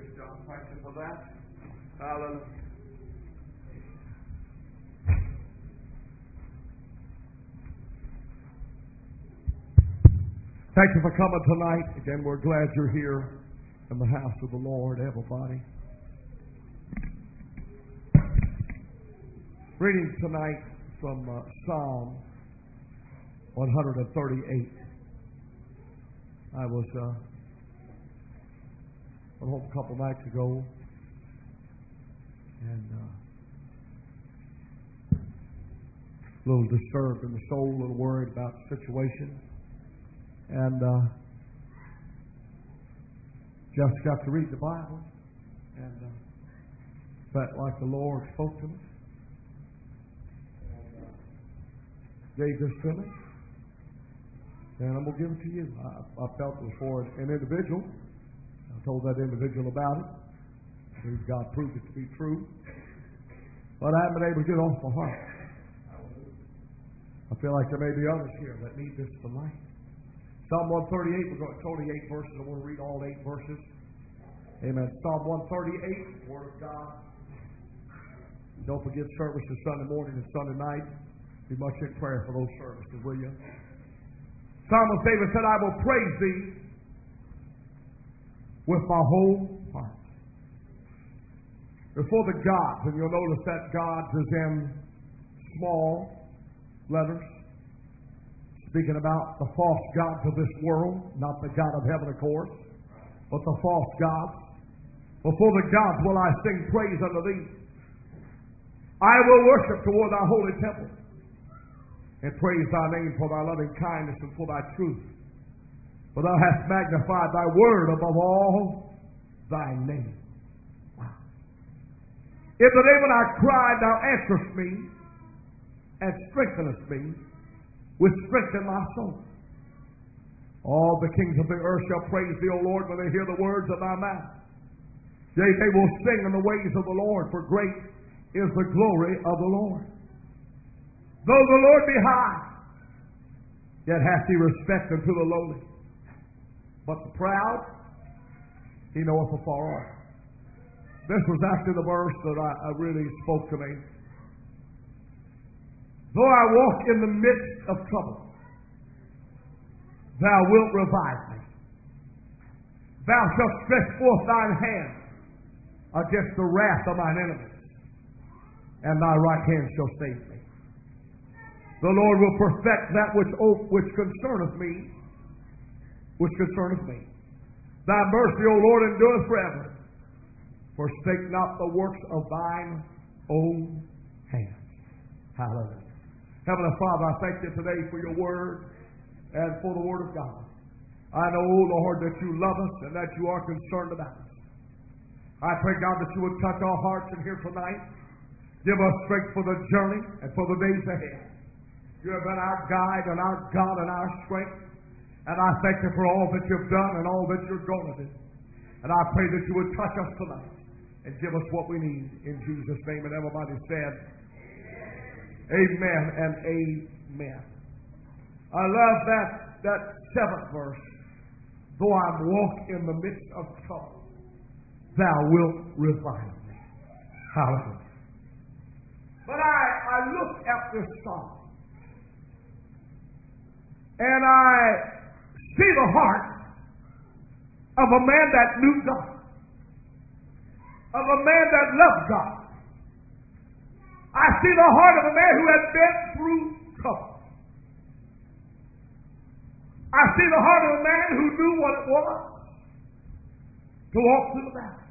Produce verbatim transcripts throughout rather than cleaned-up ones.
Praise God. Thank you for that. Hallelujah. Thank you for coming tonight. Again, we're glad you're here in the house of the Lord, everybody. Reading tonight from uh, Psalm one thirty-eight. I was uh, went home a couple nights ago, and uh, a little disturbed in the soul, a little worried about the situation, and uh, just got to read the Bible, and uh, felt like the Lord spoke to me, and uh, gave this to me, and I'm going to give it to you. I, I felt it was for an individual. I told that individual about it. I believe God proved it to be true. But I haven't been able to get it off my heart. I feel like there may be others here that need this tonight. Psalm one thirty-eight, we're going to twenty-eight verses. I want to read all eight verses. Amen. Psalm one thirty-eight, Word of God. Don't forget services Sunday morning and Sunday night. Be much in prayer for those services, will you? Psalmist David said, I will praise thee with my whole heart. Before the gods, and you'll notice that gods is in small letters, speaking about the false gods of this world, not the God of heaven, of course, but the false gods. Before the gods will I sing praise unto thee. I will worship toward thy holy temple, and praise thy name for thy loving kindness and for thy truth. For thou hast magnified thy word above all thy name. Wow. In the day when I cried, thou answerest me and strengthenest me with strength in my soul. All the kings of the earth shall praise thee, O Lord, when they hear the words of thy mouth. Yea, they will sing in the ways of the Lord, for great is the glory of the Lord. Though the Lord be high, yet hath he respect unto the lowly. But the proud, he knoweth afar off. This was after the verse that I, I really spoke to me. Though I walk in the midst of trouble, thou wilt revive me. Thou shalt stretch forth thine hand against the wrath of mine enemies, and thy right hand shall save me. The Lord will perfect that which, which concerneth me, which concerneth me. Thy mercy, O Lord, endureth forever. Forsake not the works of thine own hands. Hallelujah. Heavenly Father, I thank you today for your word and for the word of God. I know, Lord, that you love us and that you are concerned about us. I pray, God, that you would touch our hearts in here tonight. Give us strength for the journey and for the days ahead. You have been our guide and our God and our strength. And I thank you for all that you've done and all that you're going to do. And I pray that you would touch us tonight and give us what we need in Jesus' name. And everybody said, Amen and amen. I love that, that seventh verse. Though I walk in the midst of trouble, thou wilt revive me. Hallelujah. But I, I look at this psalm, and I see the heart of a man that knew God, of a man that loved God. I see the heart of a man who had been through trouble. I see the heart of a man who knew what it was to walk through the valley.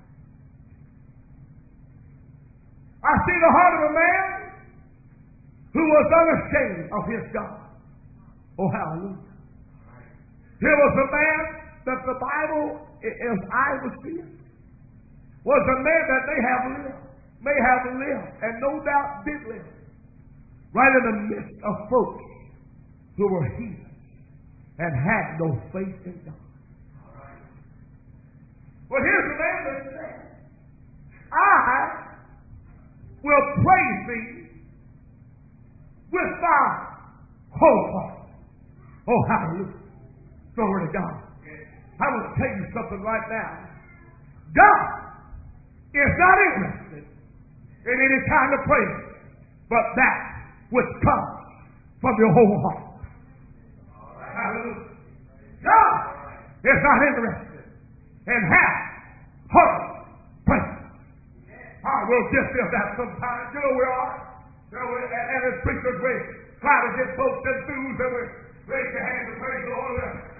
I see the heart of a man who was unashamed of his God. Oh, hallelujah. Here was a man that the Bible, as I was seeing, was a man that may have lived, may have lived, and no doubt did live, right in the midst of folks who were heathens and had no faith in God. But here's the man that said, I will praise thee with my whole heart. Oh, hallelujah. Glory to God. I want to tell you something right now. God is not interested in any kind of praise, but that which comes from your whole heart. Hallelujah. God is not interested in half-hearted praise. I will give them that sometimes. You know we are. You know, we, and, and as preachers, we try to get folks enthused and we raise your hands and praise the Lord.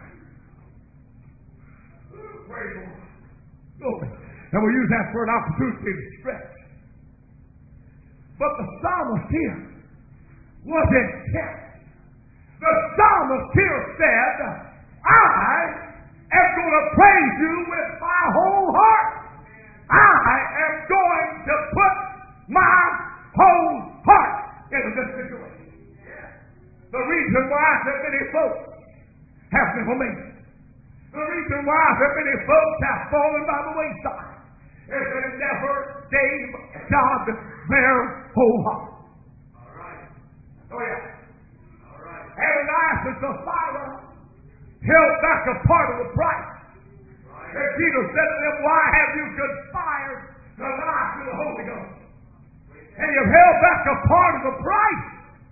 Praise the Lord. Glory. And we use that for an opportunity to stretch. But the psalmist here was intent. The psalmist here said, I am going to praise you with my whole heart. I am going to put my whole heart into this situation. The reason why so many folks have never made it, the reason why so many folks have fallen by the wayside, is they never gave God their whole heart. All right. Oh yeah. All right. Ananias and Sapphira held back a part of the price. Right. And Peter said to them, why have you conspired to lie to the Holy Ghost? And you've held back a part of the price.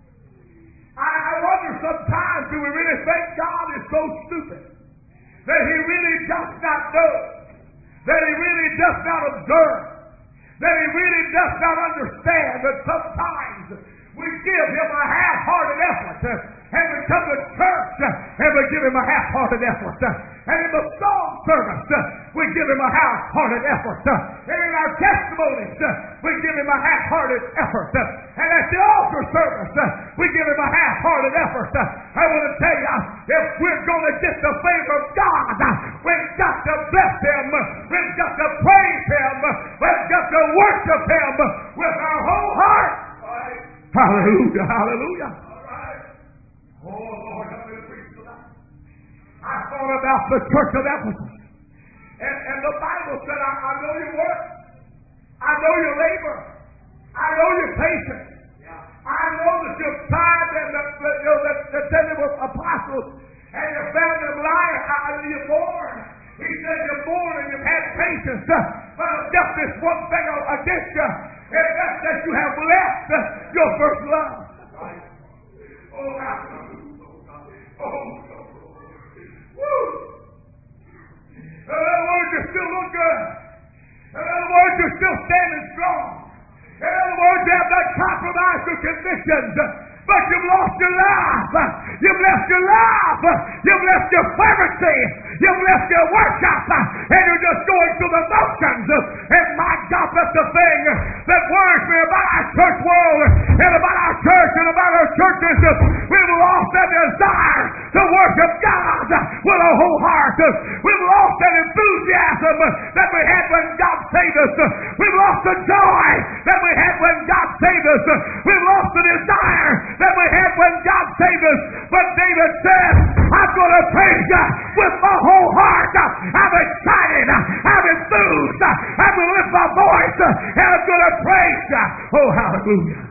I, I wonder sometimes, do we really think God is so stupid that he really does not know, that he really does not observe, that he really does not understand that sometimes we give him a half-hearted effort and we come to church and we give him a half-hearted effort, and in the song service we give him a half-hearted effort, and in our testimonies we give him a half-hearted effort, and at the altar service we give him a half-hearted effort. I want to tell you, if we're going to get the favor of God, we've got to bless him, we've got to praise him, we've got to worship him with our whole heart. Hallelujah, hallelujah. All right. Oh, Lord, help me to preach tonight. I thought about the church of Ephesus. And, and the Bible said, I, I know your work. I know your labor. I know your patience. Yeah. I know that you've tried and that, that, you know, that, that they were apostles and you found them lying. I, you're born. He said you're born and you've had patience. But just this one thing against you. And that's that you have left your first love. Right. Oh, hallelujah. Oh, woo. In other words, you still look good. In other words, you're still standing strong. In other words, you have not compromised your convictions. But you've lost your life. You've left your life. You've left your fervency. You've left your worship. And you're just going through the motions. And my God, that's the thing that worries me about our church world and about our church and about our churches. We've lost that desire to worship God with our whole heart. We've lost that enthusiasm that we had when God saved us. We've lost the joy that we had when God saved us. We've lost the desire that we had when God saved us. But David said, I'm going to praise you with my whole heart. I'm excited. I'm enthused. I'm going to lift my voice and I'm going to praise you. Oh, hallelujah.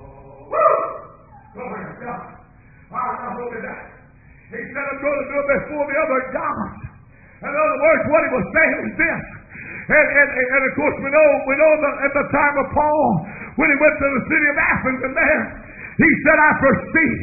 Woo! Glory to God. Not only that, he said, I'm going to do it before the other gods. In other words, what he was saying is this. And, and, and of course, we know, we know that at the time of Paul, when he went to the city of Athens, and there, he said, I perceive,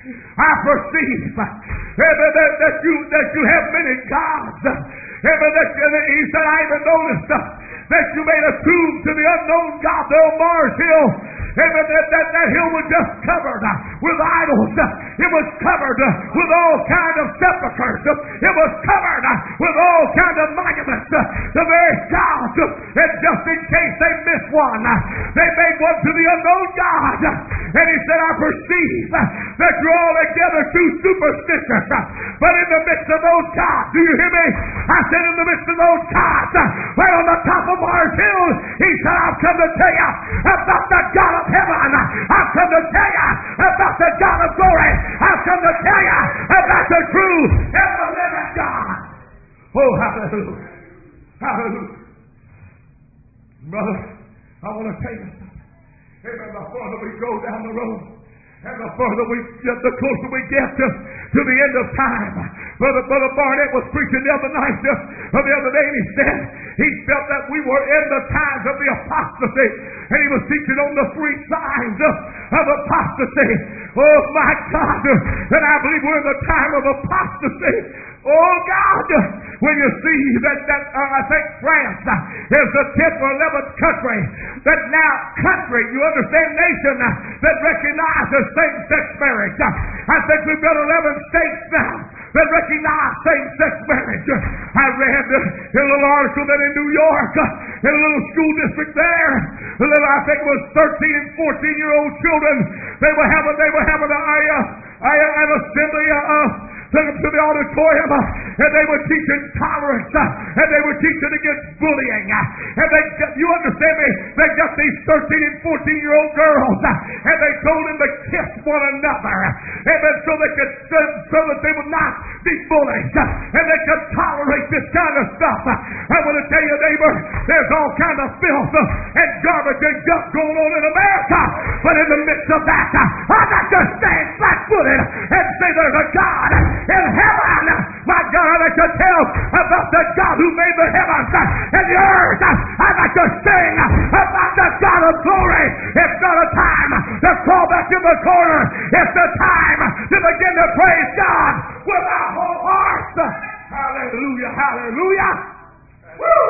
I perceive that, that, that, you, that you have many gods. And that, he said, I even noticed that you made a tomb to the unknown God there on Mars Hill. And that, that, that, that hill was just covered with idols. It was covered with all kinds of sepulchres. It was covered with all kinds of monuments. The very gods, and just in case they missed one, they made one to the unknown God. And he said, I perceive that you're all together too superstitious. But in the midst of those gods, do you hear me? I said in the midst of those gods, right on the top of Mars Hill, he said, I've come to tell you about the God of heaven. I've come to tell you about the God of glory. I've come to tell you about the true and the living God. Oh, hallelujah. Hallelujah. Brother, I want to tell you something. Amen. The further we go down the road, and the further we get, the closer we get to, to the end of time, Brother, Brother Barnett was preaching the other night, uh, the other day, and he said he felt that we were in the times of the apostasy. And he was teaching on the three signs uh, of apostasy. Oh my God. And I believe we're in the time of apostasy. Oh God. When you see that, that uh, I think France uh, is the tenth or eleventh country that now country, you understand, nation uh, that recognizes same-sex marriage. Uh, I think we've got eleven states now that recognize same-sex marriage. I read uh, in a little article that in New York, uh, in a little school district there, a little, I think it was thirteen and fourteen year old children, they were having, they were having a, a, a, an assembly, uh, uh, took them to the auditorium, uh, and they were teaching tolerance, uh, and they were teaching against bullying. Uh, and they, got, you understand me? They got these thirteen and fourteen year old girls, uh, and they told them to kiss one another, and then so they could, so, so that they would not be bullied, uh, and they could tolerate this kind of stuff. Uh, I want to tell you, neighbor, there's all kind of filth uh, and garbage and junk going on in America, but in the midst of that, uh, I got to stand flat-footed and say there's a God in heaven. My God, I like to tell about the God who made the heavens and the earth. I like to sing about the God of glory. It's not a time to crawl back in the corner. It's the time to begin to praise God with our whole hearts. Hallelujah, hallelujah. Woo!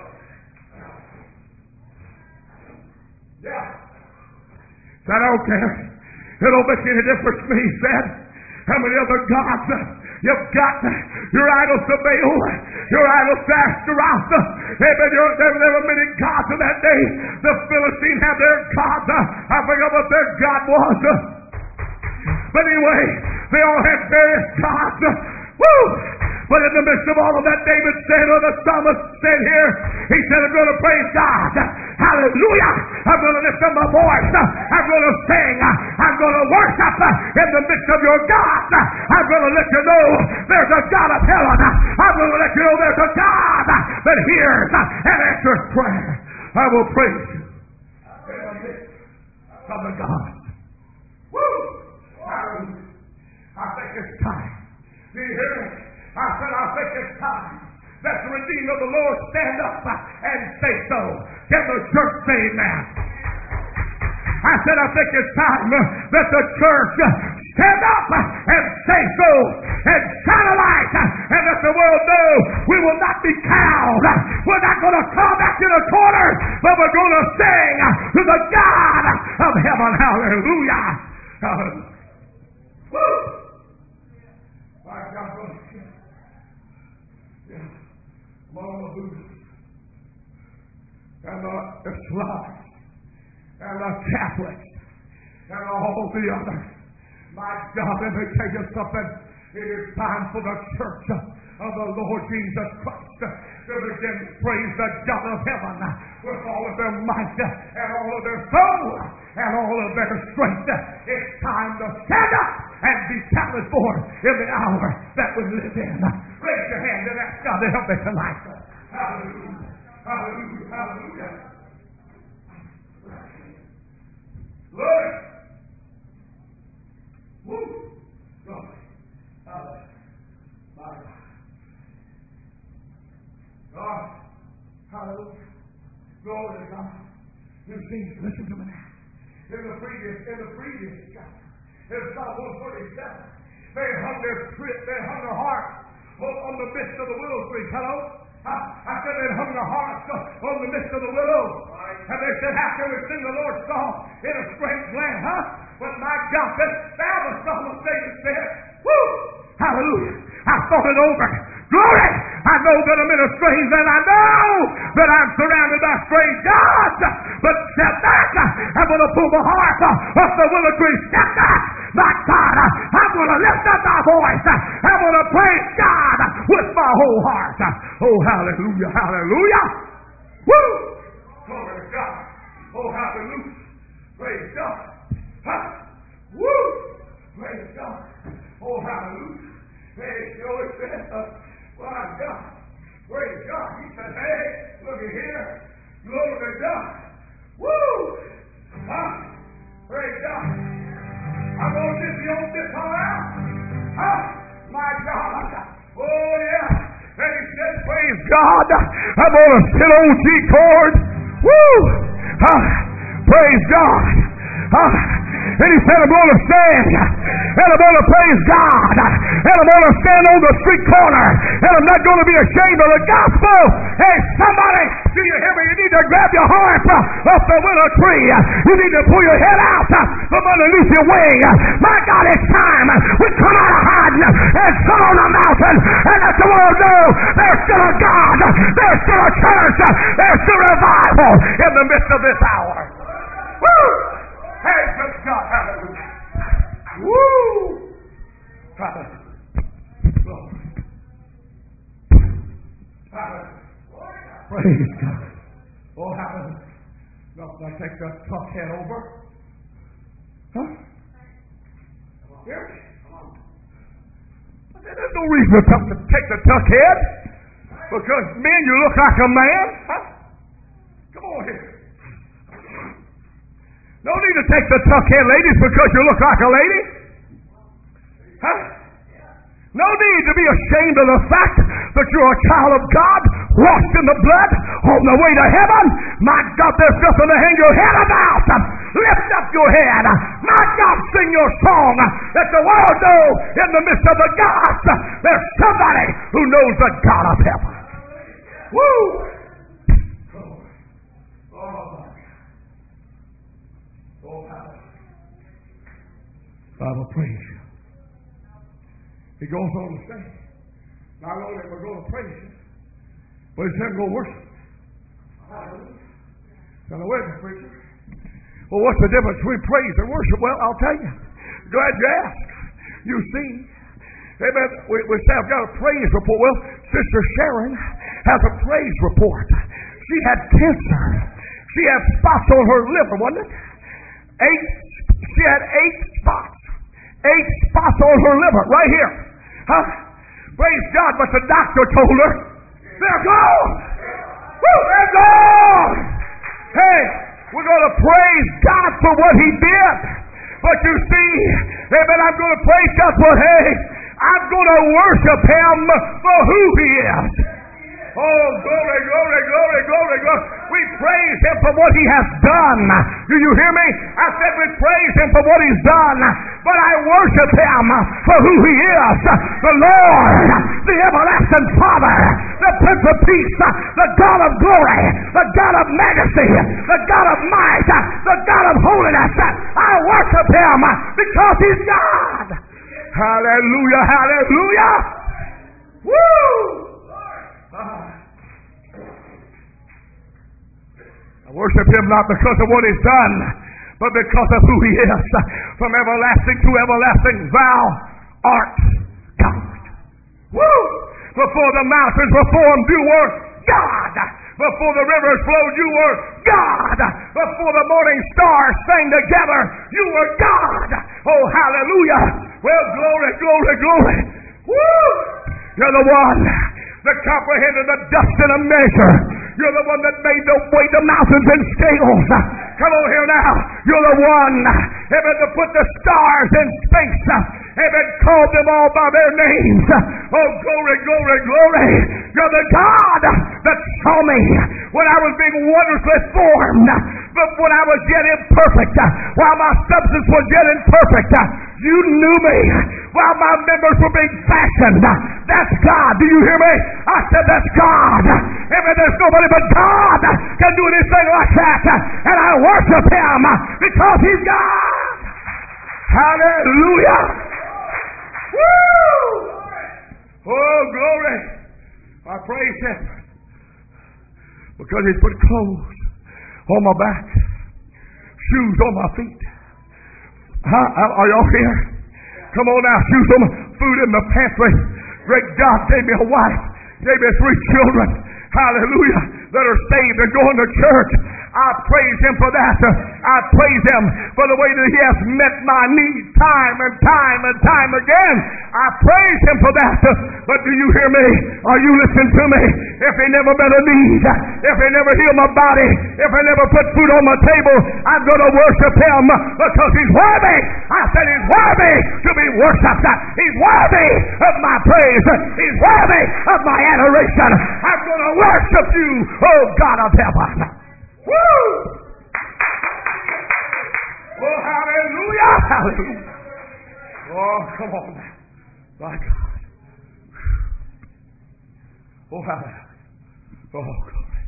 Yeah. I don't care. It don't make any difference to me, he said. How many other gods you've got? Your idols to Baal, your idols to Ashtaroth. Amen. There, there were many gods in that day. The Philistines had their gods. I forgot what their god was. But anyway, they all had various gods. Woo! But in the midst of all of that, David said, or the psalmist said here, he said, I'm going to praise God. Hallelujah. I'm going to lift up my voice. I'm going to sing. I'm going to worship in the midst of your God. I'm going to let you know there's a God of heaven. I'm going to let you know there's a God that hears and answers prayer. I will praise you in the midst of the gods. Woo! Hallelujah. I think it's time. Do you hear me? I said, I think it's time that the Redeemer of the Lord stand up and say so. Can the church say amen? I said, I think it's time that the church stand up and say so and shine a light and let the world know we will not be cowed. We're not going to come back in a corner, but we're going to sing to the God of heaven. Hallelujah. Hallelujah. Woo! My God, among the Buddhists and the Islamics and the Catholics and all the others. My God, let me tell you something. It is time for the church of the Lord Jesus Christ to begin to praise the God of heaven with all of their might and all of their soul and all of their strength. It's time to stand up and be counted for in the hour that we live in. Raise your hand and ask God to help me tonight. Hallelujah. Hallelujah. Hallelujah. Lord. Woo. Glory. Hallelujah. My God. God. Hallelujah. Glory to God. You see, listen to me now. In the previous, in the previous chapter, in Psalm one thirty-seven, they hung their they hung their hearts on the midst of the willow tree. Hello? I, I said they hung their hearts on the midst of the willow. Right. And they said, how can we sing the Lord's song in a strange land, huh? But my God, this now the psalmist David said, woo! Hallelujah. I thought it over. Glory! I know that I'm in a strange land. I know that I'm surrounded by strange gods. But step back. I'm going to pull my heart off the willow tree. Step back. My God, I'm going to lift up my voice. I'm going to praise God with my whole heart. Oh, hallelujah, hallelujah. Woo! Glory to God. Oh, hallelujah. Praise God. Huh? Woo! Praise God. Oh, hallelujah. Hey, you know it said, uh, my God. Praise God. He said, hey, look at here. Glory to God. Woo! Huh? Praise God. I'm going to get the old this all out. Huh? My God. God. I'm going to sit on G chord. Woo! Uh, praise God. Uh, and he said, I'm going to stand, and I'm going to praise God, and I'm going to stand on the street corner, and I'm not going to be ashamed of the gospel. Hey, somebody, do you hear me? You need to grab your harp off the willow tree. You need to pull your head out from underneath your wing. My God, it's time we come out of hiding and come on the mountain and let the world know there's still a God, there's still a church, there's still revival in the midst of this hour. Woo! Hey, good God, hallelujah. Woo! Hallelujah. Hallelujah. Praise God. Oh, hallelujah. Nothing I take that tuck head over. Huh? Hear me? There's no reason to tuck, to take the tuck head. Because, men, you look like a man. Huh? Come on here. No need to take the tuck head, ladies, because you look like a lady. Huh? No need to be ashamed of the fact that you're a child of God, washed in the blood, on the way to heaven. My God, there's nothing to hang your head about. Lift up your head. My God, sing your song. Let the world know in the midst of the gods, there's somebody who knows the God of heaven. Woo! Father, praise you. He goes on to say, not only we're going to praise you, but he said we'll worship. Hallelujah. Now, wait a minute, preacher. Well, what's the difference between praise and worship? Well, I'll tell you. Glad you asked. You see, amen, we, we say I've got a praise report. Well, Sister Sharon has a praise report. She had cancer. She had spots on her liver, wasn't it? Eight. She had eight spots. Eight spots on her liver, right here. Huh? Praise God, but the doctor told her, they're gone. Woo, they're gone. Hey, we're going to praise God for what he did. But you see, amen, I'm going to praise God for, hey, I'm going to worship him for who he is. Oh, glory, glory, glory, glory, glory. We praise him for what he has done. Do you hear me? I said we praise him for what he's done. But I worship him for who he is. The Lord, the everlasting Father, the Prince of Peace, the God of glory, the God of majesty, the God of might, the God of holiness. I worship him because he's God. Hallelujah, hallelujah. Woo! I worship him not because of what he's done, but because of who he is. From everlasting to everlasting, thou art God. Woo! Before the mountains were formed, you were God. Before the rivers flowed, you were God. Before the morning stars sang together, you were God. Oh, hallelujah. Well, glory, glory, glory. Woo! You're the one that comprehended the dust in a measure. You're the one that made the way the mountains in scales. Come on here now. You're the one amen, to put the stars in space. Amen, called them all by their names. Oh, glory, glory, glory. You're the God that saw me when I was being wondrously formed. But when I was yet imperfect, while my substance was yet imperfect, you knew me while my members were being fashioned. That's God. Do you hear me? I said that's God. Amen. There's nobody but God can do anything like that. And I worship him because he's God. Hallelujah. Woo! Oh, glory. I praise him because he's put clothes on my back, shoes on my feet. Huh? Are y'all here? Come on now, shoes on my food in the pantry. Great God gave me a wife, gave me three children. Hallelujah. That are saved and going to church. I praise Him for that. I praise Him for the way that He has met my needs time and time and time again. I praise Him for that. But do you hear me? Are you listening to me? If He never met a need, if He never healed my body, if He never put food on my table, I'm going to worship Him because He's worthy. I said He's worthy to be worshipped. He's worthy of my praise. He's worthy of my adoration. I'm going to worship you, oh God of heaven. Woo! Oh, hallelujah! Hallelujah! Oh, come on now. My God. Oh, hallelujah. Oh, glory.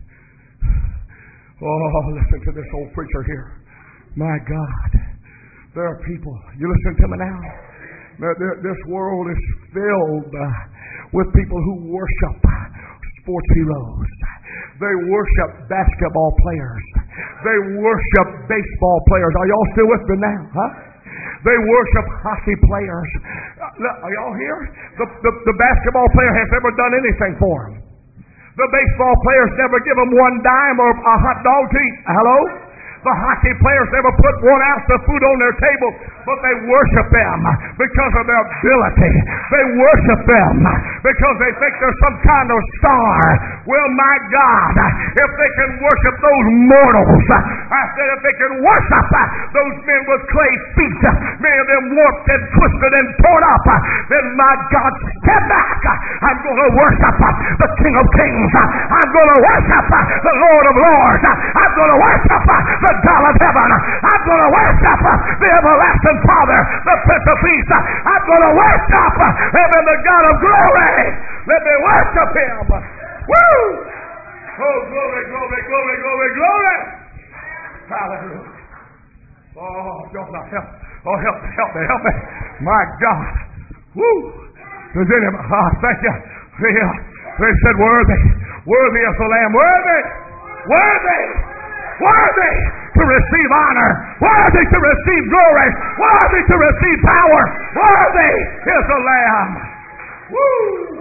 Oh, listen to this old preacher here. My God. There are people. You listen to me now? This world is filled uh, with people who worship sports heroes. They worship basketball players. They worship baseball players. Are y'all still with me now? Huh? They worship hockey players. Uh, are y'all here? The, the, the basketball player has never done anything for them. The baseball players never give them one dime or a hot dog to eat. Hello? The hockey players never put one ounce of food on their table, but they worship them because of their ability. They worship them because they think they're some kind of star. Well, my God, if they can worship those mortals, I said if they can worship those men with clay feet, many of them warped and twisted and torn up, then my God, step back. I'm going to worship the King of Kings. I'm going to worship the Lord of Lords. I'm going to worship the The God of heaven. I'm going to worship the everlasting Father, the Prince of Peace. I'm going to worship Amen, the God of glory. Let me worship Him. Woo! Oh, glory, glory, glory, glory, glory. Hallelujah. Oh, God, help. Oh, help me, help me, help me. My God. Woo! Does anybody? Oh, thank you. Yeah. They said, worthy. Worthy is the Lamb. Worthy. Worthy. Worthy to receive honor, worthy to receive glory, worthy to receive power, worthy is the Lamb. Woo!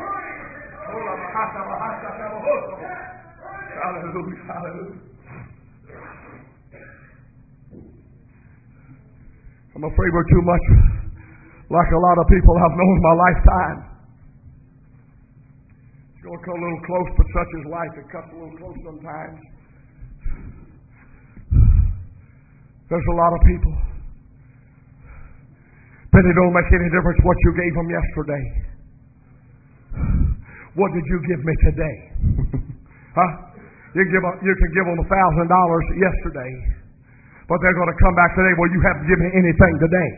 Hallelujah, hallelujah. I'm afraid we're too much like a lot of people I've known in my lifetime. It's going to come a little close, but such is life. It cuts a little close sometimes. There's a lot of people. But it don't make any difference what you gave them yesterday. What did you give me today? Huh? You give a, you can give them a thousand dollars yesterday, but they're going to come back today. Well, you haven't given me anything today.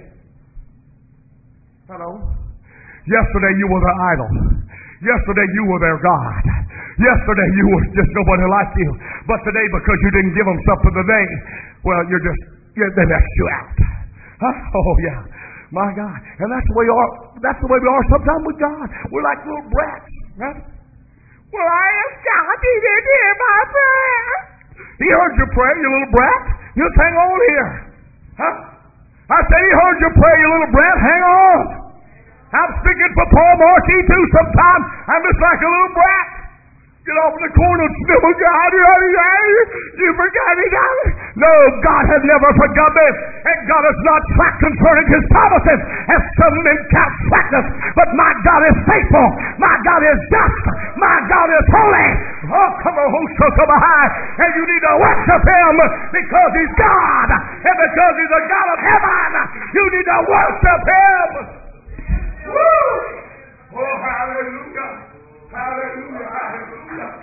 Hello? Yesterday you were their idol. Yesterday you were their God. Yesterday you were just nobody like you. But today, because you didn't give them something today, well, you're just Yeah, they left you out. Huh? Oh, yeah. My God. And that's the way we are. That's the way we are sometimes with God. We're like little brats. Right? Well, I asked God. He didn't hear my prayer. He heard your prayer, you little brat. Just hang on here. Huh? I said he heard your prayer, you little brat. Hang on. I'm speaking for Paul Markey too sometimes. I'm just like a little brat. Get off in the corner and sniff a God. You forgot me, God. No, God has never forgot me. And God is not slack concerning His promises, as some men count slackness. But my God is faithful. My God is just. My God is holy. Oh, come on, host, come high. And you need to worship Him because He's God. And because He's a God of heaven, you need to worship Him. Woo! Oh, hallelujah. Hallelujah, hallelujah.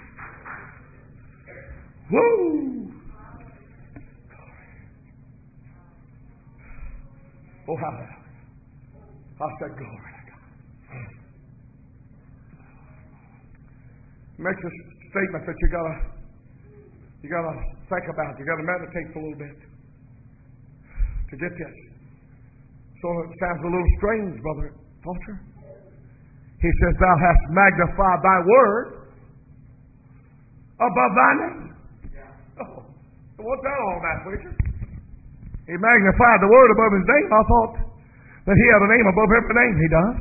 Woo! Oh, hallelujah. I said glory to God. Makes a statement that you gotta you gotta think about, you gotta meditate for a little bit to get this. So it sounds a little strange, Brother Foster. He says, thou hast magnified thy word above thy name. Yeah. Oh, what's that all about, preacher? He magnified the word above his name. I thought that he had a name above every name. He does.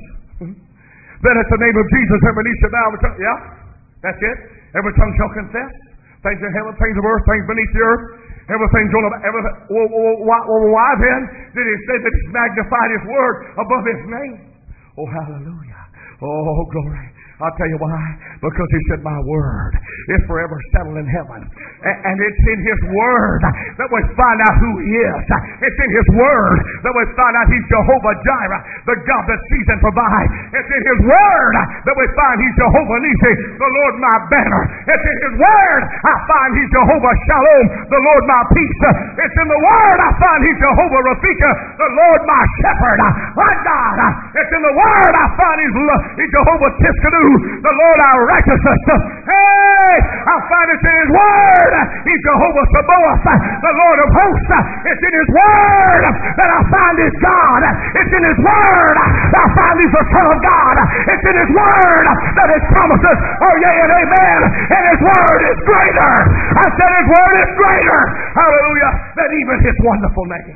Then at the name of Jesus, every knee shall bow. Every tongue, yeah, that's it. Every tongue shall confess Things in heaven, things of earth, things beneath the earth. Everything's on about everything. Well, well, why, well, why then did he say that he's magnified his word above his name? Oh, hallelujah. Oh, glory. I'll tell you why. Because he said, my word is forever settled in heaven. And, and it's in his word that we find out who he is. It's in his word that we find out he's Jehovah Jireh, the God that sees and provides. It's in his word that we find he's Jehovah Nissi, the Lord my banner. It's in his word I find he's Jehovah Shalom, the Lord my peace. It's in the word I find he's Jehovah Rafika, the Lord my shepherd. My God. It's in the word I find he's, he's Jehovah Tiskanu, the Lord our righteousness. Hey, I find it in his word. He's Jehovah Sabaoth, the Lord of hosts. It's in his word that I find his God. It's in his word that I find he's the Son of God. It's in his word that his promises are yea and amen. And his word is greater. I said his word is greater. Hallelujah. Than even his wonderful name.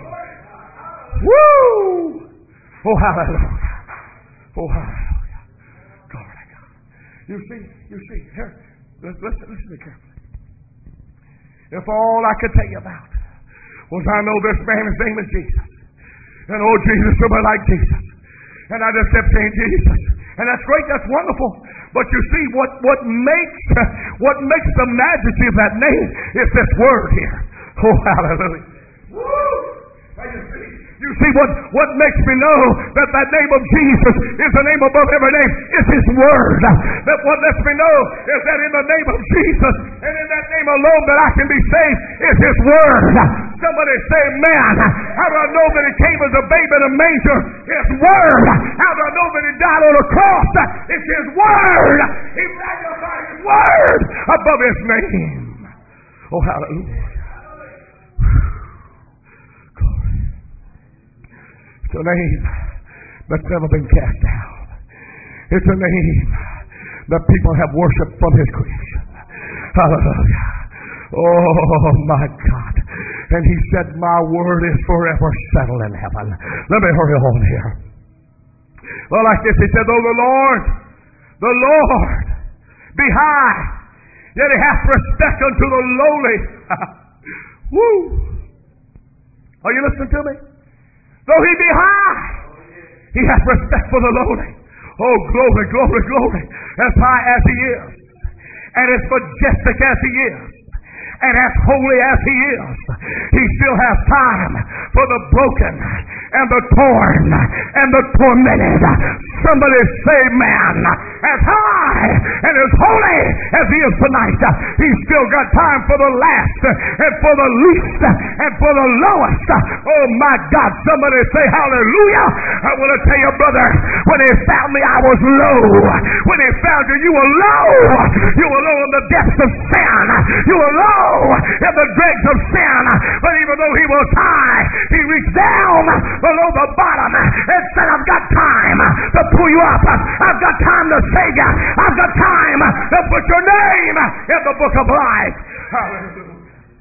Woo! Oh, hallelujah. Oh, hallelujah. You see, you see, here, listen, listen to me carefully. If all I could tell you about was I know this man, his name is Jesus. And oh, Jesus, somebody like Jesus. And I just kept saying Jesus. And that's great, that's wonderful. But you see, what, what makes what makes the majesty of that name is this word here. Oh, hallelujah. Woo! Now you see, You see, what, what makes me know that that name of Jesus is the name above every name is his word. That what lets me know is that in the name of Jesus and in that name alone that I can be saved is his word. Somebody say, man, how do I know that he came as a babe in a manger? His word. How do I know that he died on a cross? It's his word. He magnified his word above his name. Oh, hallelujah. It's a name that's never been cast down. It's a name that people have worshipped from his creation. Hallelujah. Oh, my God. And he said, my word is forever settled in heaven. Let me hurry on here. Well, like this, he said, oh, the Lord, the Lord be high, yet he hath respect unto the lowly. Woo. Are you listening to me? Though he be high, he hath respect for the lowly. Oh, glory, glory, glory. As high as he is, and as majestic as he is, and as holy as he is, he still has time for the broken and the torn and the tormented. Somebody say, man, as high and as holy as he is tonight, he's still got time for the last and for the least and for the lowest. Oh my God, somebody say hallelujah. I want to tell you, brother, when he found me, I was low. When he found you, you were low. You were low in the depths of sin. You were low in the dregs of sin. But even though he was high, he reached down below the bottom and said, I've got time to pull you up. I've got time to save you. I've got time to put your name in the book of life. Hallelujah.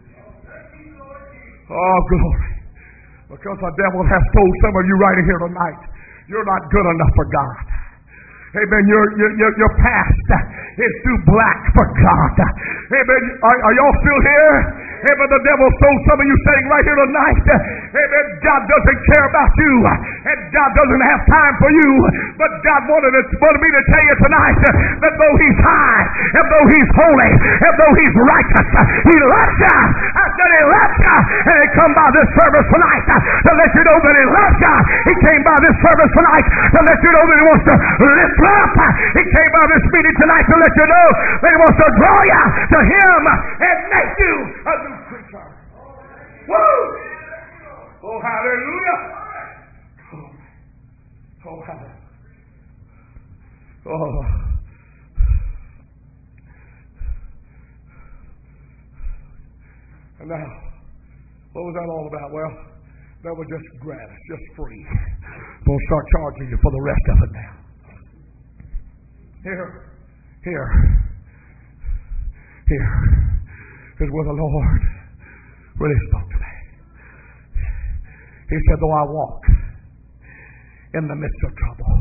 Oh, glory. Because the devil has told some of you right here tonight, you're not good enough for God. Amen. Your, your, your, your past is too black for God. Amen. Are, are y'all still here? Amen. The devil told some of you sitting right here tonight. Amen. God doesn't care about you. And God doesn't have time for you. But God wanted, it, wanted me to tell you tonight that though he's high, and though he's holy, and though he's righteous, he loves you. I said he loves you. And he come by this service tonight to let you know that he loves you. He came by this service tonight to let you know that he wants to lift you up. He came by this meeting tonight to let you know that he wants to draw you to him and make you a new creature. Woo! Oh, hallelujah. Oh, hallelujah. Oh. And now, what was that all about? Well, that was just gratis, just free. We'll start charging you for the rest of it now. Here, here, here is where the Lord really spoke to me. He said, though I walk in the midst of trouble,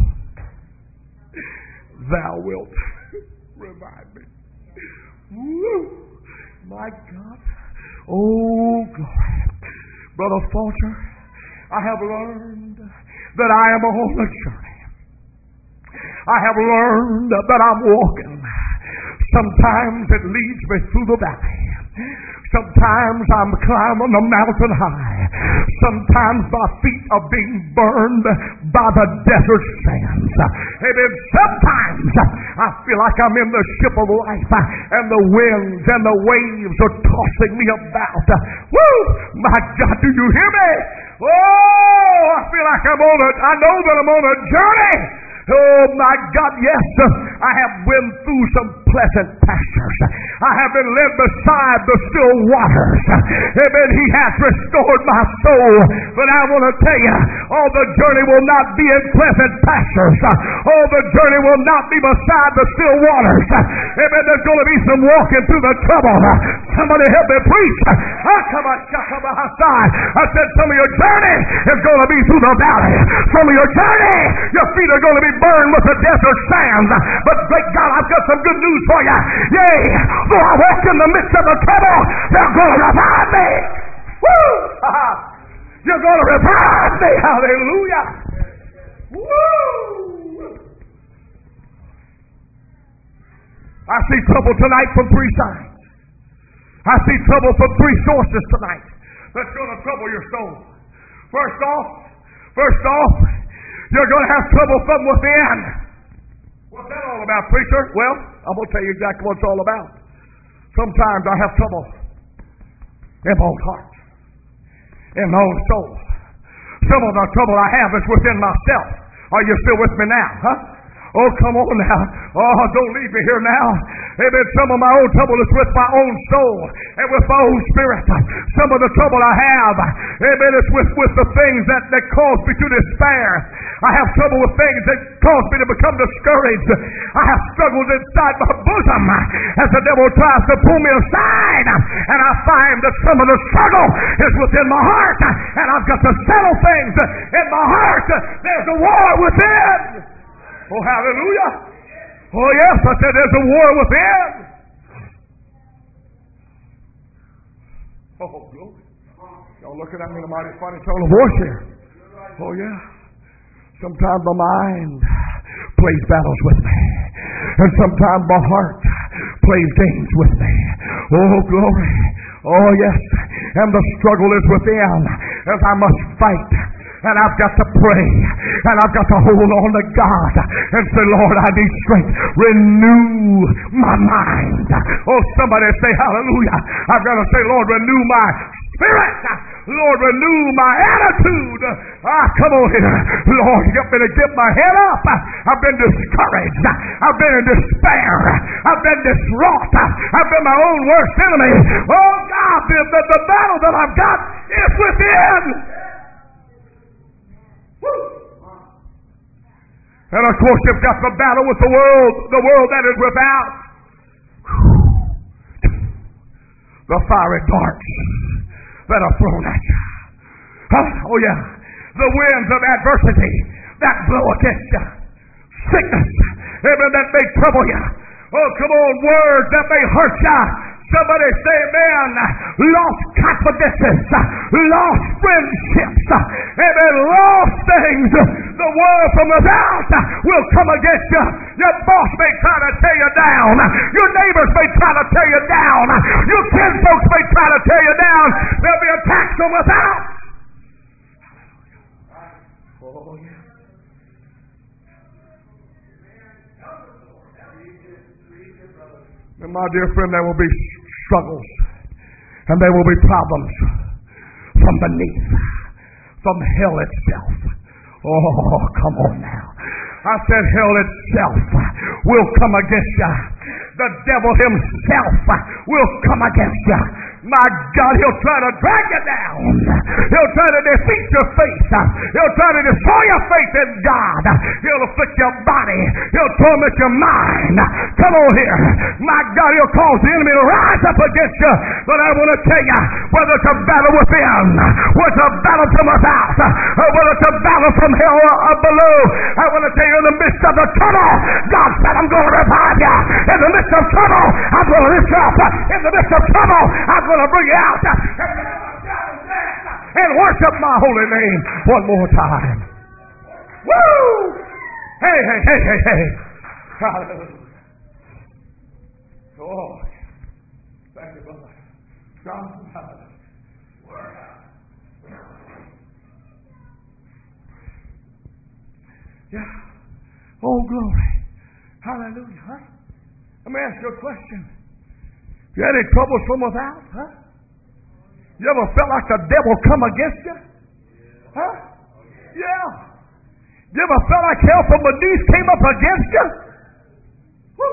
thou wilt revive me. Woo! My my God. Oh, glory. Brother Falter, I have learned that I am on a journey. I have learned that I'm walking. Sometimes it leads me through the valley. Sometimes I'm climbing the mountain high. Sometimes my feet are being burned by the desert sands. And then sometimes I feel like I'm in the ship of life and the winds and the waves are tossing me about. Woo! My God, do you hear me? Oh, I feel like I'm on a, I know that I'm on a journey. Oh my God, yes, I have been through some pleasant pastures. I have been led beside the still waters. Amen. He has restored my soul. But I want to tell you, all the journey will not be in pleasant pastures. All the journey will not be beside the still waters. Amen. There's going to be some walking through the trouble. Somebody help me preach. I said some of your journey is going to be through the valley. Some of your journey, your feet are going to be burned with the desert sands. But great God, I've got some good news for you. Yea, though I walk in the midst of the trouble, they're going to revive me. Woo! You're going to revive me. Hallelujah. Woo! I see trouble tonight from three sides. I see trouble from three sources tonight that's going to trouble your soul. First off, first off, you're going to have trouble from within. What's that all about, preacher? Well, I'm going to tell you exactly what it's all about. Sometimes I have trouble in my own heart, in my own soul. Some of the trouble I have is within myself. Are you still with me now? Huh? Oh, come on now. Oh, don't leave me here now. Amen. Some of my own trouble is with my own soul and with my own spirit. Some of the trouble I have, amen, is with, with the things that, that cause me to despair. I have trouble with things that cause me to become discouraged. I have struggles inside my bosom as the devil tries to pull me aside. And I find that some of the struggle is within my heart. And I've got to settle things in my heart. There's a war within. Oh, hallelujah. Oh, yes, I said there's a war within. Oh, glory. Y'all looking at me in a mighty funny tone of voice here. Oh, yeah. Sometimes my mind plays battles with me. And sometimes my heart plays games with me. Oh, glory. Oh, yes. And the struggle is within as I must fight. And I've got to pray. And I've got to hold on to God and say, Lord, I need strength. Renew my mind. Oh, somebody say hallelujah. I've got to say, Lord, renew my spirit. Lord, renew my attitude. Ah, come on here. Lord, help me to get my head up. I've been discouraged. I've been in despair. I've been distraught. I've been my own worst enemy. Oh, God, the, the, the battle that I've got is within. And of course you've got the battle with the world, the world that is without. The fiery darts that are thrown at you. Huh? Oh yeah. The winds of adversity that blow against you. Sickness, even that may trouble you. Oh, come on, words that may hurt you. Somebody say amen. Lost confidences, lost friendships, amen, lost things. The world from without will come against you. Your boss may try to tear you down. Your neighbors may try to tear you down. Your kinfolks may try to tear you down. There'll be attacks from without. Oh, yeah. And my dear friend, there will be struggles and there will be problems from beneath, from hell itself. Oh, come on now. I said hell itself will come against you. The devil himself will come against you. my God, he'll try to drag you down. He'll try to defeat your faith. He'll try to destroy your faith in God. He'll afflict your body. He'll torment your mind. Come on here. My God, he'll cause the enemy to rise up against you. But I want to tell you, whether it's a battle within, whether it's a battle from without, or whether it's a battle from hell or below, I want to tell you, in the midst of the trouble, God said, I'm going to revive you. In the midst of trouble, I'm going to lift you up. In the midst of trouble, I'm going to bring you out. And worship my holy name one more time. Woo! Hey, hey, hey, hey, hey. Hallelujah. Oh, thank you, brother. God, hallelujah. Yeah. Oh, glory. Hallelujah. Huh? Let me ask you a question. You had any troubles from without? Huh? You ever felt like the devil come against you? Huh? Yeah. You ever felt like hell from beneath came up against you? Woo.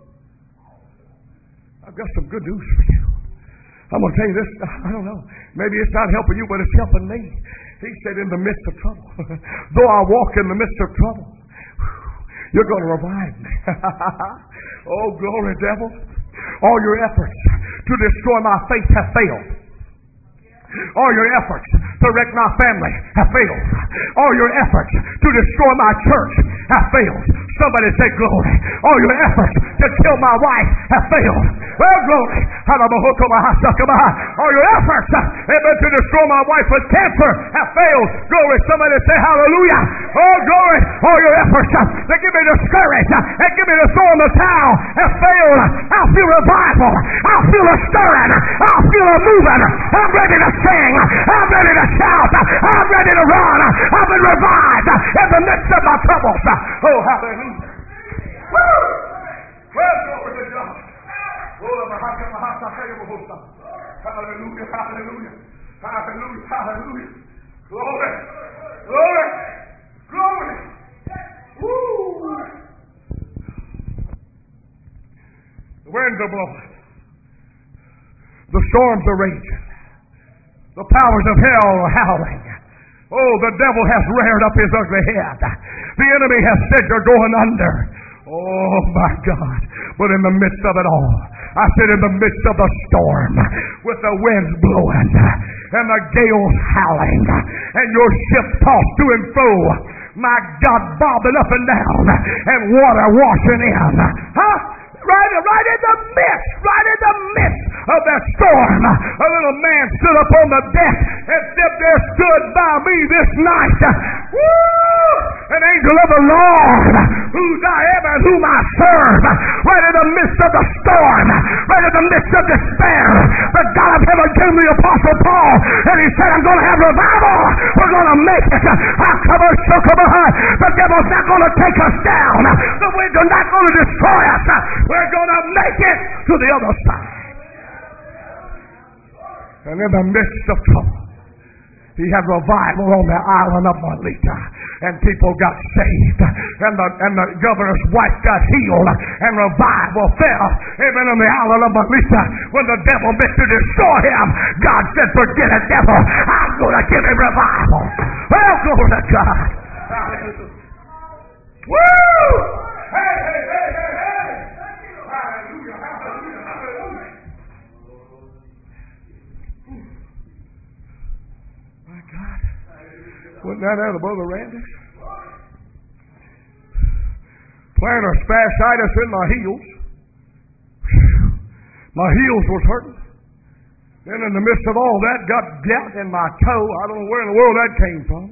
I've got some good news for you. I'm going to tell you this. I don't know. Maybe it's not helping you, but it's helping me. He said, in the midst of trouble, though I walk in the midst of trouble, you're going to revive me. Oh, glory, devil. All your efforts to destroy my faith have failed. All your efforts to wreck my family have failed. All your efforts to destroy my church have failed. Somebody say glory. All your efforts to kill my wife have failed. Well, glory. All your efforts to destroy my wife with cancer have failed. Glory. Somebody say hallelujah. Oh, glory. All your efforts to get me discouraged and get me to throw in the towel have failed. I'll feel revival. I'll feel a stirring. I'll feel a moving. I'm ready to sing. I'm ready to shout. I'm ready to run. I've been revived in the midst of my troubles. Oh, hallelujah. Woo! Well, glory to God. Hallelujah, hallelujah. Hallelujah, hallelujah. Glory. Glory. Glory. Woo! The winds are blowing. The storms are raging. The powers of hell are howling. Oh, the devil has reared up his ugly head. The enemy has said you're going under. Oh, my God. But in the midst of it all, I said in the midst of the storm, with the winds blowing and the gales howling and your ship tossed to and fro, my God, bobbing up and down and water washing in. Huh? Right, right in the midst, right in the midst of that storm, a little man stood up on the deck and said, there stood by me this night, woo, an angel of the Lord, whose I am and whom I serve. Right in the midst of the storm, right in the midst of despair, the God of heaven came to the Apostle Paul, and he said, I'm going to have revival. We're going to make it. The devil's not going to take us down. The winds are not going to destroy us. We're going to make it to the other side. And in the midst of trouble, he had revival on the island of Melita, and people got saved, and the, and the governor's wife got healed, and revival fell even on the island of Melita. When the devil meant to destroy him, God said, forget it, devil, I'm going to give him revival. Well, glory to God. Hallelujah. Woo! Hey, hey, hey, hey, hey. Hallelujah, hallelujah, hallelujah. My God. Wasn't that out of Brother Randy's? Plantar fasciitis in my heels. My heels was hurting. Then in the midst of all that, got gout in my toe. I don't know where in the world that came from.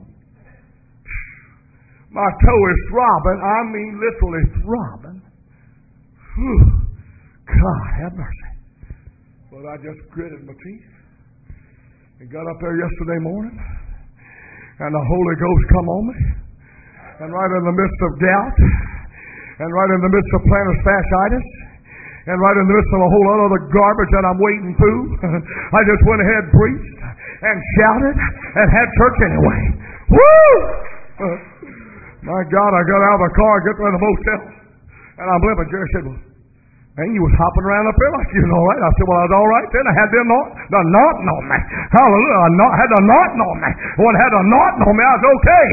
My toe is throbbing. I mean literally throbbing. Whew. God have mercy. But I just gritted my teeth and got up there yesterday morning, and the Holy Ghost come on me, and right in the midst of gout, and right in the midst of plantar fasciitis, and right in the midst of a whole lot of other garbage that I'm wading through, I just went ahead and preached and shouted and had church anyway. Woo! Uh, my God, I got out of the car, get to the motel, and I'm limping. Jerry said, well, And you was hopping around up there like you was all right. I said, well, I was all right then. I had the knot, the knot on me. Hallelujah. I not, had the knot on me. When I had the knot on me, I was okay.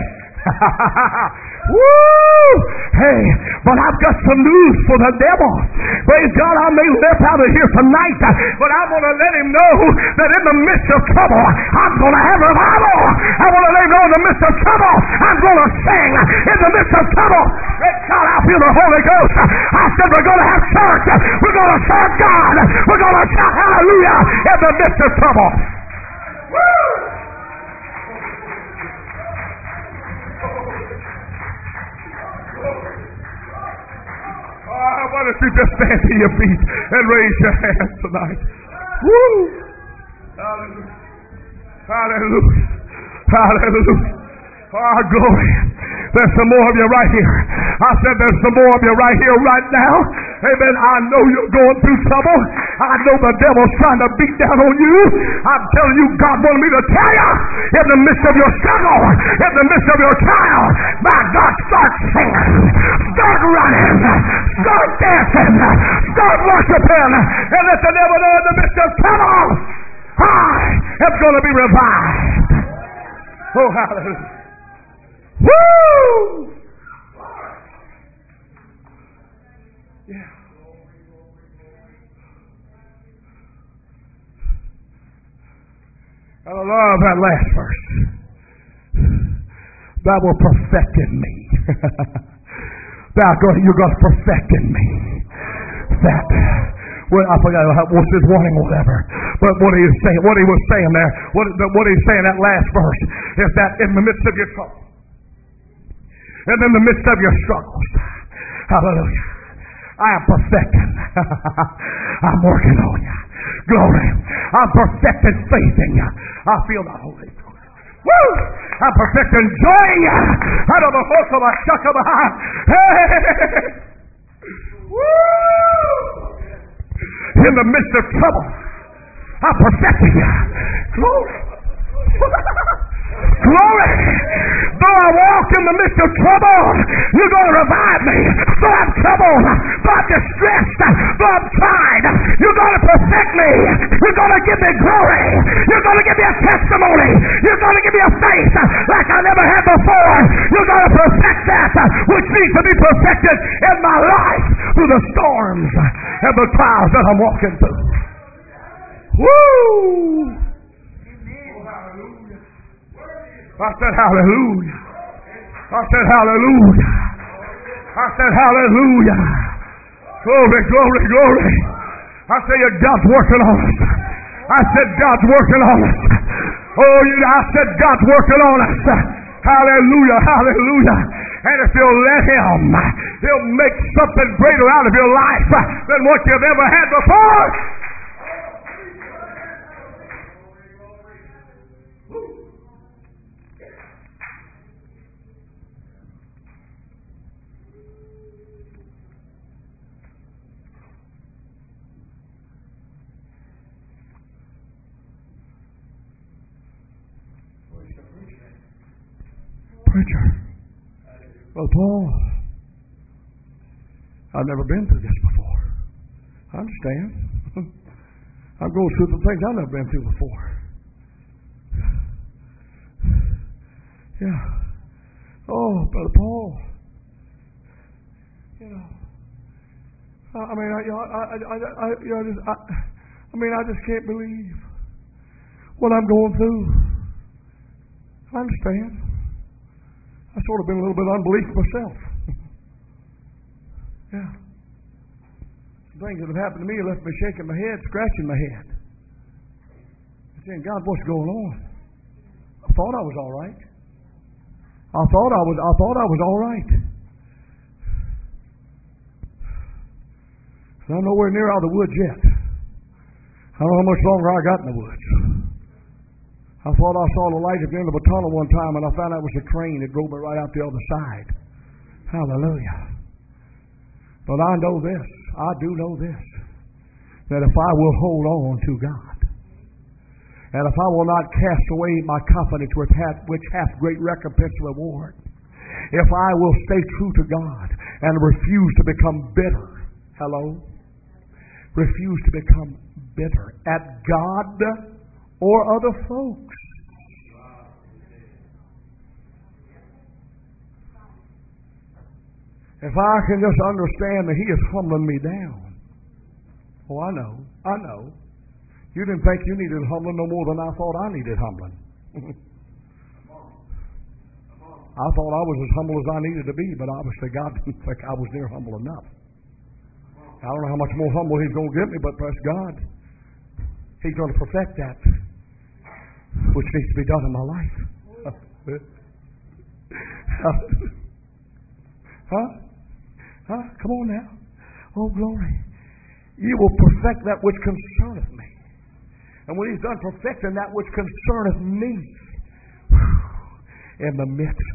Woo! Hey, but I've got some news for the devil. Praise God, I may live out of here tonight, but I'm going to let him know that in the midst of trouble, I'm going to have revival. I want to let him know in the midst of trouble, I'm going to sing. In the midst of trouble, praise God, I feel the Holy Ghost. I said we're going to have church. We're going to serve God. We're going to shout hallelujah in the midst of trouble. Woo! Oh, why don't you just stand to your feet and raise your hands tonight? Woo! Hallelujah. Hallelujah. Hallelujah. Oh, glory. There's some more of you right here. I said there's some more of you right here right now. Amen. I know you're going through trouble. I know the devil's trying to beat down on you. I'm telling you, God wanted me to tell you, in the midst of your struggle, in the midst of your trial, my God, start singing, start running, start dancing, start worshiping, and let the devil know in the midst of trouble, I am going to be revived. Oh, hallelujah. Woo! Yeah. I love that last verse. Thou will perfect in me. Thou going, you're going to perfect in me. That. Well, I forgot what's his warning, whatever. But what he was saying, what he was saying there, what what he's saying that last verse is that in the midst of your trouble, and in the midst of your struggles, hallelujah, I am perfecting. I'm working on you. Glory. I'm perfecting faith in you. I feel the Holy Ghost. Woo! I'm perfecting joy in you. Out of the host of a shuck of a high. Hey! Woo! In the midst of trouble, I'm perfecting you. Glory. Glory. Though I walk in the midst of trouble, you're going to revive me. Though I'm troubled, though I'm distressed, though I'm tried, you're going to perfect me. You're going to give me glory. You're going to give me a testimony. You're going to give me a faith like I never had before. You're going to perfect that which needs to be perfected in my life through the storms and the trials that I'm walking through. Woo! I said hallelujah. I said hallelujah. I said hallelujah. Glory, glory, glory. I said God's working on us. I said God's working on us. Oh, I said God's working on us. Hallelujah, hallelujah. And if you'll let Him, He'll make something greater out of your life than what you've ever had before. Preacher, well, Paul, I've never been through this before. I understand. I'm going through some things I've never been through before. Yeah. Oh, Brother Paul, you know, I mean, I, I, I, I, you know, just, I, I mean, I just can't believe what I'm going through. I understand. I've sort of been a little bit unbelief myself. Yeah. Some things that have happened to me left me shaking my head, scratching my head. Saying, God, what's going on? I thought I was all right. I thought I was I thought I was all right. And I'm nowhere near out of the woods yet. I don't know how much longer I got in the woods. I thought I saw the light at the end of a tunnel one time, and I found out it was a train that drove me right out the other side. Hallelujah. But I know this. I do know this. That if I will hold on to God, and if I will not cast away my confidence which hath, which hath great recompense and reward, if I will stay true to God and refuse to become bitter, hello? refuse to become bitter at God or other folks. If I can just understand that He is humbling me down. Oh, I know. I know. You didn't think you needed humbling no more than I thought I needed humbling. I thought I was as humble as I needed to be, but obviously God didn't think I was near humble enough. I don't know how much more humble He's going to get me, but bless God, He's going to perfect that which needs to be done in my life. Huh? Huh? Come on now. Oh, glory. You will perfect that which concerneth me. And when He's done perfecting that which concerneth me, in the midst,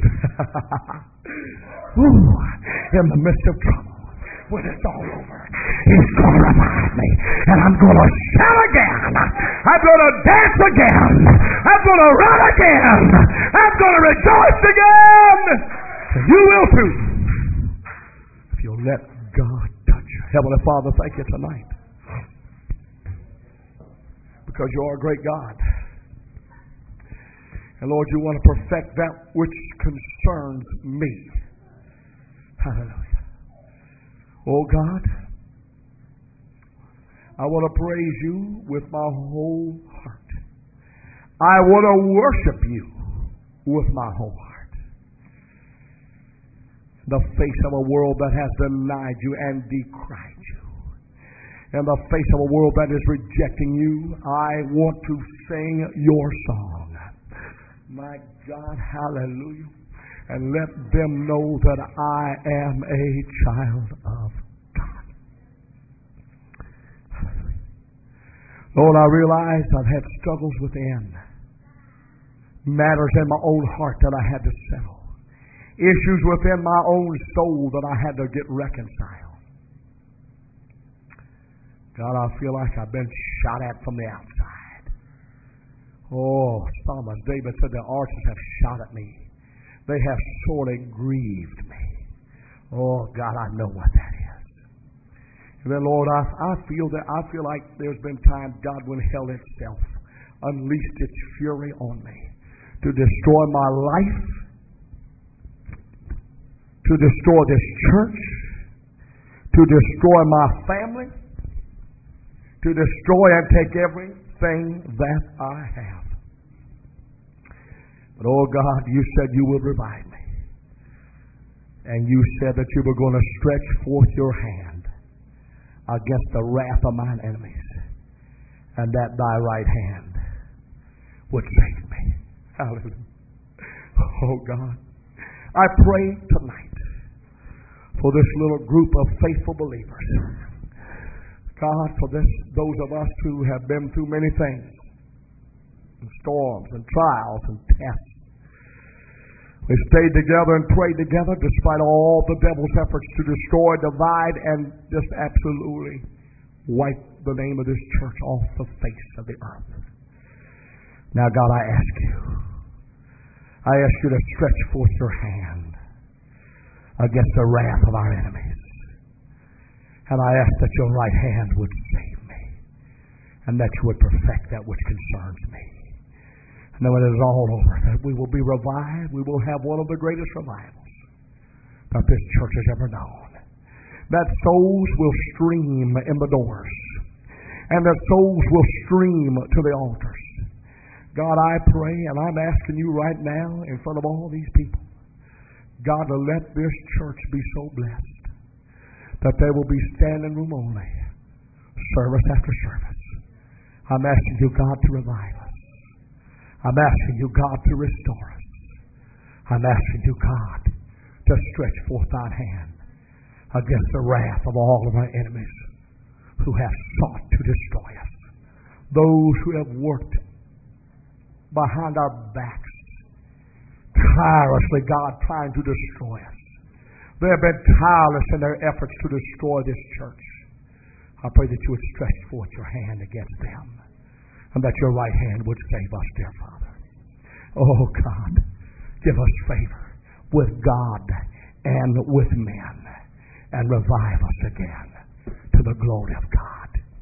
in the midst of trouble, when it's all over, He's going to revive me. And I'm going to shout again. I'm going to dance again. I'm going to run again. I'm going to rejoice again. And you will too. If you'll let God touch you. Heavenly Father, thank You tonight. Because You are a great God. And Lord, You want to perfect that which concerns me. Hallelujah. Oh God, I want to praise You with my whole heart. I want to worship You with my whole heart. In the face of a world that has denied You and decried You, in the face of a world that is rejecting You, I want to sing Your song. My God, hallelujah. And let them know that I am a child of God. Hallelujah. Lord, I realize I've had struggles within. Matters in my own heart that I had to settle. Issues within my own soul that I had to get reconciled. God, I feel like I've been shot at from the outside. Oh, Psalmist David said, the archers have shot at me. They have sorely grieved me. Oh, God, I know what that is. And then, Lord, I, I feel that I feel like there's been times, God, when hell itself unleashed its fury on me to destroy my life, to destroy this church, to destroy my family, to destroy and take everything that I have. But, oh God, You said You would revive me. And You said that You were going to stretch forth Your hand against the wrath of mine enemies, and that Thy right hand would save me. Hallelujah. Oh God, I pray tonight for this little group of faithful believers. God, for this, those of us who have been through many things, and storms and trials and tests. We stayed together and prayed together despite all the devil's efforts to destroy, divide, and just absolutely wipe the name of this church off the face of the earth. Now, God, I ask You, I ask You to stretch forth Your hand against the wrath of our enemies. And I ask that Your right hand would save me, and that You would perfect that which concerns me. And then when it is all over, that we will be revived. We will have one of the greatest revivals that this church has ever known. That souls will stream in the doors, and that souls will stream to the altars. God, I pray, and I'm asking You right now in front of all these people, God, to let this church be so blessed that there will be standing room only, service after service. I'm asking You, God, to revive us. I'm asking You, God, to restore us. I'm asking You, God, to stretch forth Thine hand against the wrath of all of our enemies who have sought to destroy us. Those who have worked behind our backs tirelessly, God, trying to destroy us. They have been tireless in their efforts to destroy this church. I pray that You would stretch forth Your hand against them, and that Your right hand would save us, dear Father. Oh, God, give us favor with God and with men, and revive us again to the glory of God.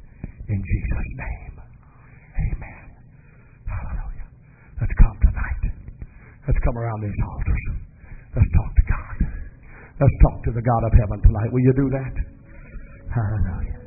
In Jesus' name. Amen. Hallelujah. Let's come tonight. Let's come around these altars. Let's talk to God. Let's talk to the God of heaven tonight. Will you do that? Hallelujah.